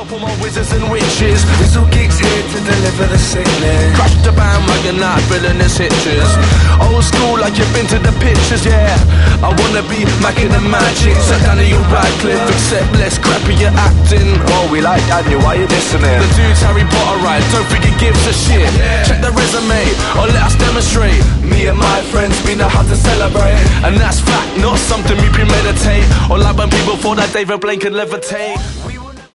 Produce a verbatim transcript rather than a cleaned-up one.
up all my wizards and witches. Whistle gigs here to deliver the sickness. Crash the bandwagon now, filling the hitches. Old school like you've been to the pictures, yeah. I wanna be macking the magic. So Daniel Radcliffe, except less crappy you're acting. Oh, we like Daniel, why you listening? The dude's Harry Potter, right? Don't think he gives a shit. Check the resume, or let us demonstrate. Me and my friends, we know how to celebrate. And that's fact, not something we premeditate. Or like when people thought that David Blaine could levitate. We